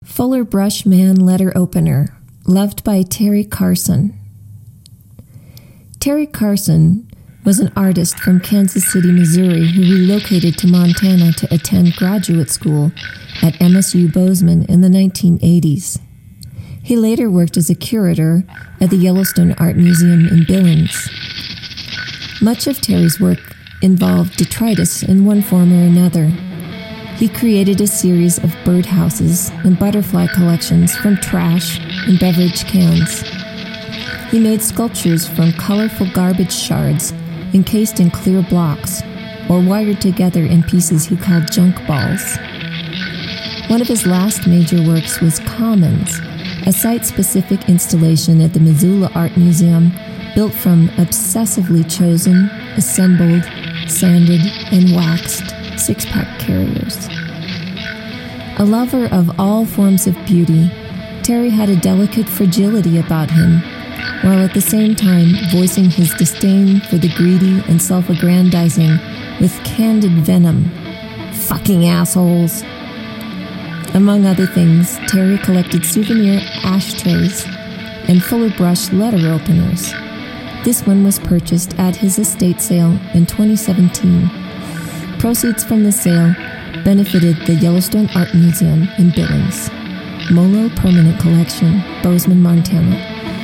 Fuller Brush Man Letter Opener, loved by Terry Carson. Terry Carson was an artist from Kansas City, Missouri, who relocated to Montana to attend graduate school at MSU Bozeman in the 1980s. He later worked as a curator at the Yellowstone Art Museum in Billings. Much of Terry's work involved detritus in one form or another. He created a series of birdhouses and butterfly collections from trash and beverage cans. He made sculptures from colorful garbage shards encased in clear blocks or wired together in pieces he called junk balls. One of his last major works was Commons, a site-specific installation at the Missoula Art Museum built from obsessively chosen, assembled, sanded, and waxed six-pack carriers. A lover of all forms of beauty, Terry had a delicate fragility about him, while at the same time voicing his disdain for the greedy and self-aggrandizing with candid venom. Fucking assholes! Among other things, Terry collected souvenir ashtrays and Fuller Brush letter openers. This one was purchased at his estate sale in 2017. Proceeds from the sale benefited the Yellowstone Art Museum in Billings. Molo Permanent Collection, Bozeman, Montana.